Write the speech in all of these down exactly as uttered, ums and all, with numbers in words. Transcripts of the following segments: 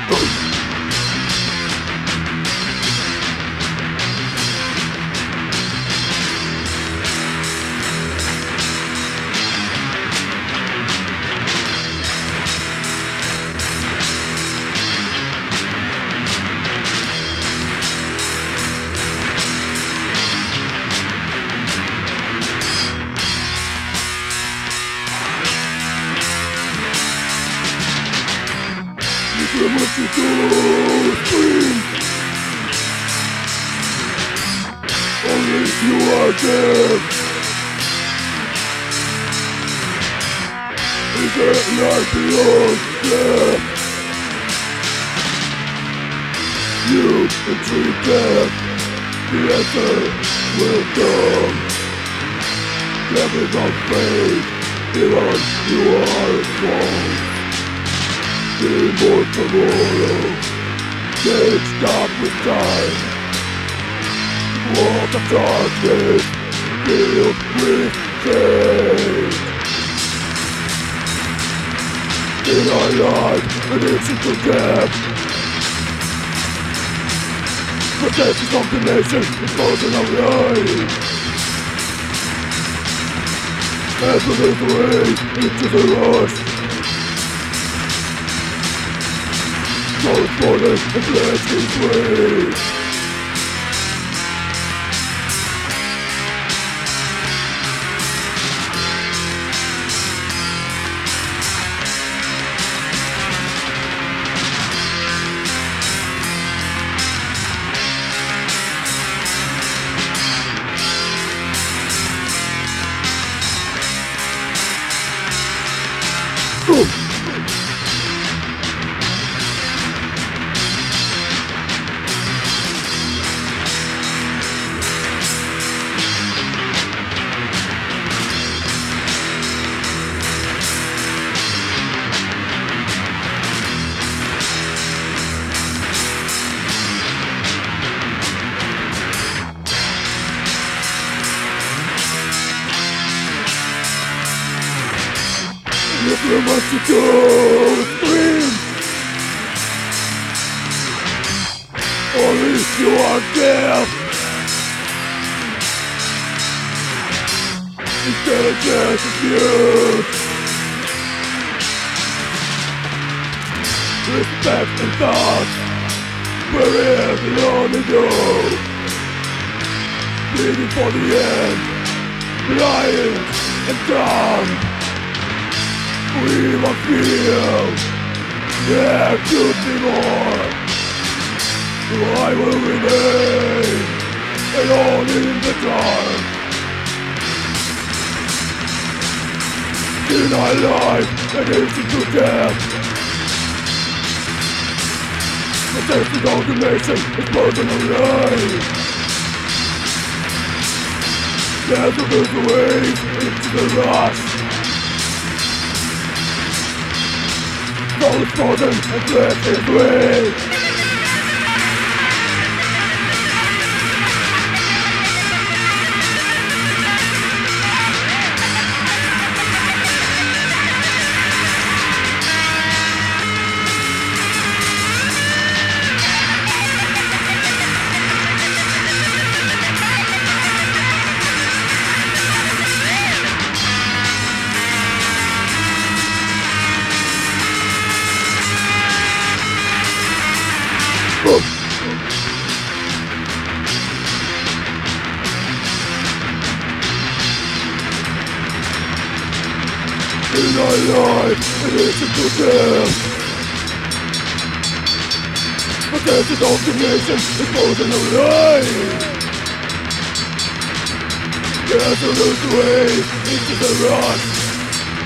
I want you to scream. Only you are there. Is there life beyond death? You entreat death. The answer will come. There is no faith. Beyond you are strong. More tomorrow, can't stop with time. Walk of darkness, filled with pain. In our life, an instant to death. Protest condemnation, exposing our life. As we lead the way into the rush. Most borders and let's be free. Ooh. If you want to go scream, or if you are deaf, intelligence is used. Respect and thought, wherever only you. Bleeding for the end, blind and dumb. We will feel there could be more. I will remain alone in the dark. In our life, an instant to death. The tested automation is personal life. Death will move away into the rush. All is frozen and left is way. In our life, it isn't to death. But there's an automation exposing our life. There's a loose way into the rush.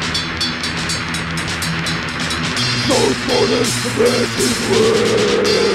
So important, the best is way.